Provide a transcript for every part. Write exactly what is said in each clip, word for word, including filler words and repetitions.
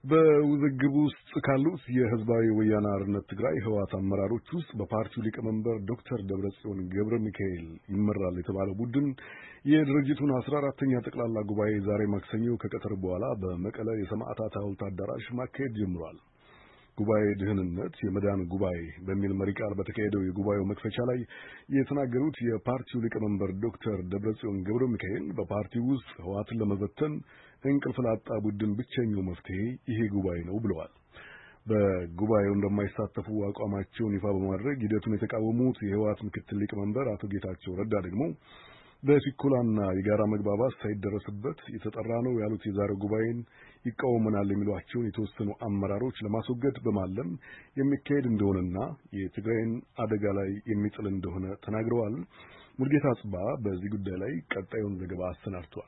በውዝግብ ውስጥ ካሉት የህዝባዊ ወያነ ሓርነት ትግራይ ህወሓት አመራሮች ውስጥ በፓርቲው ሊቀመንበር ዶክተር ደብረጽዮን ገብረ ሚካኤል ይመራል የተባለው ቡድን የድርጅቱን አስራ አራተኛ ጠቅላላ ጉባኤ ዛሬ ማክሰኞ ከቀትር በኋላ በመቀለ የሰማዕታት ሐውልት አዳራሽ ማካሄድ ጀምሯል። ጉባኤ ድህንነት የመዳን ጉባኤ በሚል መሪ ቃል በተካሄደው የጉባኤው መክፈቻ ላይ የተናገሩት የፓርቲው ሊቀመንበር ዶክተር ደብረጽዮን ገብረ ሚካኤል በፓርቲው ውስጥ ህወሓትን ለመበተን እንቅልፍ ላጣ ቡድን ብቸኛው መፍትሄ ይሄ ጉባኤ ነው ብለዋል። በጉባኤው እንደማይሳተፉ አቋማቸውን ይፋ በማድረግ ሂደቱን የተቃወሙት የህወሓት ምክትል ሊቀመንበር አቶ ጌታቸው ረዳ ደግሞ በችኮላና የጋራ መግባባት ሳይደረስበት የተጠራ ነው ያሉት የዛሬው ጉባኤን ይቃወመናል የሚሏቸውን የተወሰኑ አመራሮች ለማስወገድ በማለም የሚካሄድ እንደሆነና የትግራይን አደጋ ላይ የሚጥል እንደሆነ ተናግረዋል። ሙልጌታ አጽባ በዚህ ጉዳይ ላይ ቀጣዩን ዘገባ አሰናድቷል።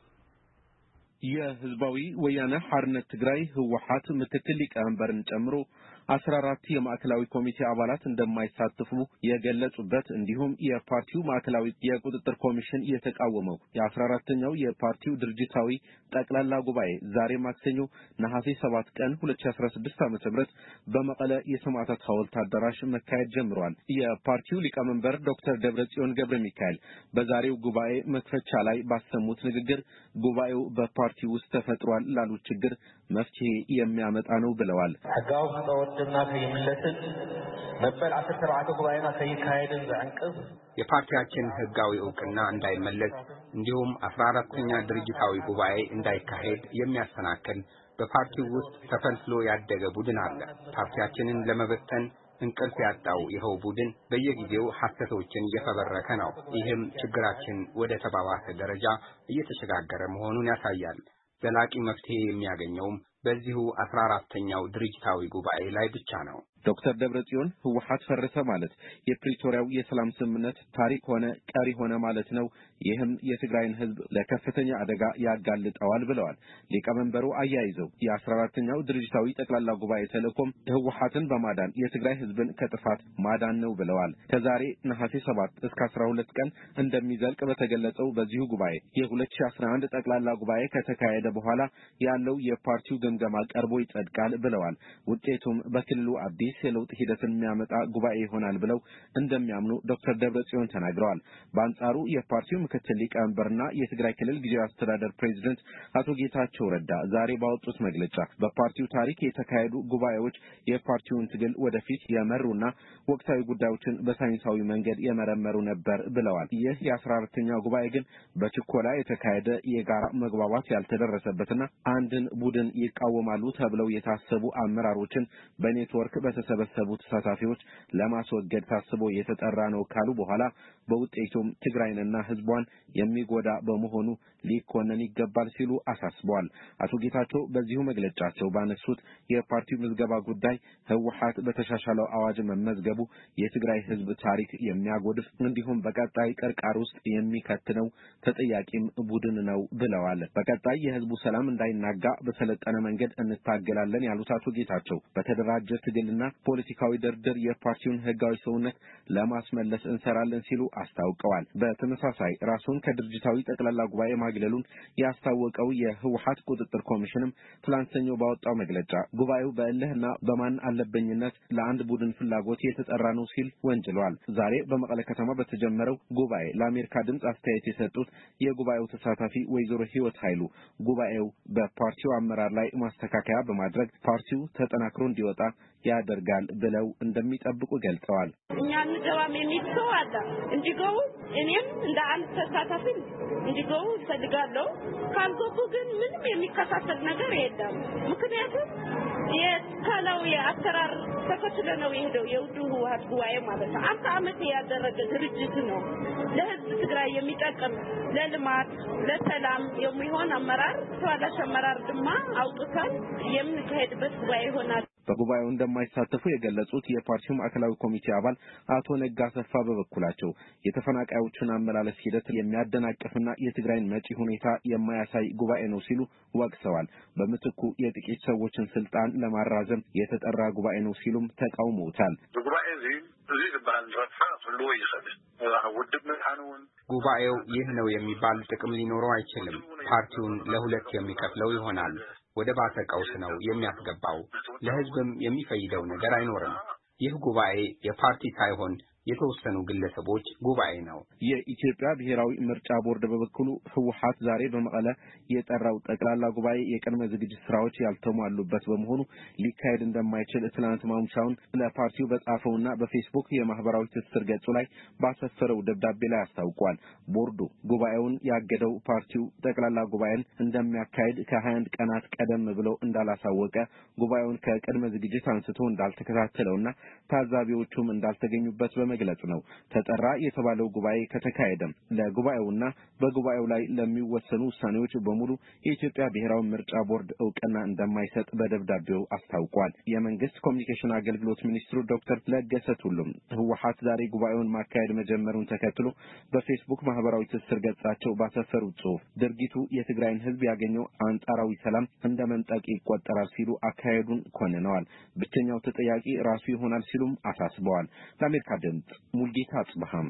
የህዝባዊ ወያነ ሓርነት ትግራይ ህወሓት ምክትል ሊቀመንበርን ጨምሮ አስራ አራት የማዕከላዊ ኮሚቴ አባላት እንደማይሳተፉ የገለጹበት እንዲሁም የፓርቲው ማዕከላዊ የቁጥጥር ኮሚሽን የተቃወመው የአስራ አራተኛው የፓርቲው ድርጅታዊ ጠቅላላ ጉባኤ ዛሬ ማክሰኞ ነሐሴ ሰባት ቀን ሁለት ሺህ አስራ ስድስት ዓ.ም በመቀለ የሰማዕታት ሐውልት አዳራሽ መካሄድ ጀምሯል። የፓርቲው ሊቀመንበር ዶክተር ደብረጽዮን ገብረ ሚካኤል በዛሬው ጉባኤ መክፈቻ ላይ ባሰሙት ንግግር ጉባኤው በፓርቲው ውስጥ ተፈጥሯል ላሉት ችግር መፍትሄ የሚያመጣ ነው ብለዋል። ሕጋው ተወድና ከይምለትን መበል አስራ ሰባት ጉባኤና ከይካሄድን ዘንቅብ የፓርቲያችን ህጋዊ ዕውቅና እንዳይመለስ እንዲሁም አስራ አራተኛ ድርጅታዊ ጉባኤ እንዳይካሄድ የሚያሰናክል በፓርቲው ውስጥ ተፈልፍሎ ያደገ ቡድን አለ። ፓርቲያችንን ለመበተን እንቅልፍ ያጣው ይኸው ቡድን በየጊዜው ሐሰቶችን እየፈበረከ ነው። ይህም ችግራችን ወደ ተባባሰ ደረጃ እየተሸጋገረ መሆኑን ያሳያል። ዘላቂ መፍትሄ የሚያገኘውም በዚሁ አስራ አራተኛው ድርጅታዊ ጉባኤ ላይ ብቻ ነው። ዶክተር ደብረጽዮን ህወሓት ፈረሰ ማለት የፕሪቶሪያው የሰላም ስምምነት ታሪክ ሆነ ቀሪ ሆነ ማለት ነው። ይህም የትግራይን ህዝብ ለከፍተኛ አደጋ ያጋልጠዋል ብለዋል። ሊቀመንበሩ አያይዘው የአስራ አራተኛው ድርጅታዊ ጠቅላላ ጉባኤ ተልእኮም ህወሓትን በማዳን የትግራይ ህዝብን ከጥፋት ማዳን ነው ብለዋል። ከዛሬ ነሐሴ ሰባት እስከ አስራ ሁለት ቀን እንደሚዘልቅ በተገለጸው በዚሁ ጉባኤ የሁለት ሺህ አስራ አንድ ጠቅላላ ጉባኤ ከተካሄደ በኋላ ያለው የፓርቲው ግምገማ ቀርቦ ይጸድቃል ብለዋል። ውጤቱም በክልሉ አዲስ የለውጥ ሂደትን የሚያመጣ ጉባኤ ይሆናል ብለው እንደሚያምኑ ዶክተር ደብረጽዮን ተናግረዋል። በአንጻሩ የፓርቲው ምክትል ሊቀመንበርና የትግራይ ክልል ጊዜያዊ አስተዳደር ፕሬዝዳንት አቶ ጌታቸው ረዳ ዛሬ ባወጡት መግለጫ በፓርቲው ታሪክ የተካሄዱ ጉባኤዎች የፓርቲውን ትግል ወደፊት የመሩና ወቅታዊ ጉዳዮችን በሳይንሳዊ መንገድ የመረመሩ ነበር ብለዋል። ይህ የአስራ አራተኛው ጉባኤ ግን በችኮላ የተካሄደ የጋራ መግባባት ያልተደረሰበትና አንድን ቡድን ይቃወማሉ ተብለው የታሰቡ አመራሮችን በኔትወርክ በተሰበሰቡ ተሳታፊዎች ለማስወገድ ታስቦ የተጠራ ነው ካሉ በኋላ በውጤቱም ትግራይንና ህዝቧን የሚጎዳ በመሆኑ ሊኮነን ይገባል ሲሉ አሳስበዋል። አቶ ጌታቸው በዚሁ መግለጫቸው ባነሱት የፓርቲው ምዝገባ ጉዳይ ህወሓት በተሻሻለው አዋጅ መመዝገቡ የትግራይ ህዝብ ታሪክ የሚያጎድፍ እንዲሁም በቀጣይ ቅርቃር ውስጥ የሚከትነው ተጠያቂም ቡድን ነው ብለዋል። በቀጣይ የህዝቡ ሰላም እንዳይናጋ በሰለጠነ መንገድ እንታገላለን ያሉት አቶ ጌታቸው በተደራጀ ትግልና ፖለቲካዊ ድርድር የፓርቲውን ህጋዊ ሰውነት ለማስመለስ እንሰራለን ሲሉ አስታውቀዋል። በተመሳሳይ ራሱን ከድርጅታዊ ጠቅላላ ጉባኤ ማግለሉን ያስታወቀው የህወሓት ቁጥጥር ኮሚሽንም ትላንት ሰኞ ባወጣው መግለጫ ጉባኤው በእልህና በማን አለበኝነት ለአንድ ቡድን ፍላጎት የተጠራ ነው ሲል ወንጅሏል። ዛሬ በመቀለ ከተማ በተጀመረው ጉባኤ ለአሜሪካ ድምጽ አስተያየት የሰጡት የጉባኤው ተሳታፊ ወይዘሮ ህይወት ኃይሉ ጉባኤው በፓርቲው አመራር ላይ ማስተካከያ በማድረግ ፓርቲው ተጠናክሮ እንዲወጣ ያደርጋል ብለው እንደሚጠብቁ ገልጸዋል። እኛ እንገባም የሚል ሰው አለ እንዲገቡ እኔም እንደ አንድ ተሳታፊ እንዲገቡ ፈልጋለሁ። ካልገቡ ግን ምንም የሚከታተል ነገር የለም። ምክንያቱም የካላው የአሰራር ተከትሎ ነው የሄደው የውዱ ህወሓት ጉባኤ ማለት ነው። አምሳ ዓመት ያደረገ ድርጅት ነው። ለህዝብ ትግራይ የሚጠቅም ለልማት ለሰላም የሚሆን አመራር ተዋላሽ አመራር ድማ አውጥተን የምንካሄድበት ጉባኤ ይሆናል። በጉባኤው እንደማይሳተፉ የገለጹት የፓርቲው ማዕከላዊ ኮሚቴ አባል አቶ ነጋ ሰፋ በበኩላቸው የተፈናቃዮችን አመላለስ ሂደት የሚያደናቅፍና የትግራይን መጪ ሁኔታ የማያሳይ ጉባኤ ነው ሲሉ ወቅሰዋል። በምትኩ የጥቂት ሰዎችን ስልጣን ለማራዘም የተጠራ ጉባኤ ነው ሲሉም ተቃውመውታል። ጉባኤው ይህ ነው የሚባል ጥቅም ሊኖረው አይችልም። ፓርቲውን ለሁለት የሚከፍለው ይሆናል። ወደ ባሰ ቀውስ ነው የሚያስገባው። ለህዝብም የሚፈይደው ነገር አይኖርም። ይህ ጉባኤ የፓርቲ ሳይሆን የተወሰኑ ግለሰቦች ጉባኤ ነው። የኢትዮጵያ ብሔራዊ ምርጫ ቦርድ በበኩሉ ህወሓት ዛሬ በመቀለ የጠራው ጠቅላላ ጉባኤ የቅድመ ዝግጅት ስራዎች ያልተሟሉበት በመሆኑ ሊካሄድ እንደማይችል ትናንት ማምሻውን ለፓርቲው በጻፈውና በፌስቡክ የማህበራዊ ትስስር ገጹ ላይ ባሰፈረው ደብዳቤ ላይ አስታውቋል። ቦርዱ ጉባኤውን ያገደው ፓርቲው ጠቅላላ ጉባኤን እንደሚያካሂድ ከሀያ አንድ ቀናት ቀደም ብሎ እንዳላሳወቀ፣ ጉባኤውን ከቅድመ ዝግጅት አንስቶ እንዳልተከታተለውና ታዛቢዎቹም እንዳልተገኙበት በመግለጽ ነው። ተጠራ የተባለው ጉባኤ ከተካሄደም ለጉባኤውና በጉባኤው ላይ ለሚወሰኑ ውሳኔዎች በሙሉ የኢትዮጵያ ብሔራዊ ምርጫ ቦርድ እውቅና እንደማይሰጥ በደብዳቤው አስታውቋል። የመንግስት ኮሚኒኬሽን አገልግሎት ሚኒስትሩ ዶክተር ለገሰ ቱሉም ህወሓት ዛሬ ጉባኤውን ማካሄድ መጀመሩን ተከትሎ በፌስቡክ ማህበራዊ ትስስር ገጻቸው ባሰፈሩት ጽሑፍ ድርጊቱ የትግራይን ህዝብ ያገኘው አንጻራዊ ሰላም እንደ መንጠቅ ይቆጠራል ሲሉ አካሄዱን ኮንነዋል። ብቸኛው ተጠያቂ ራሱ ይሆናል ሲሉም አሳስበዋል። ለአሜሪካ ድምፅ ሙልጌታ አጽብሃም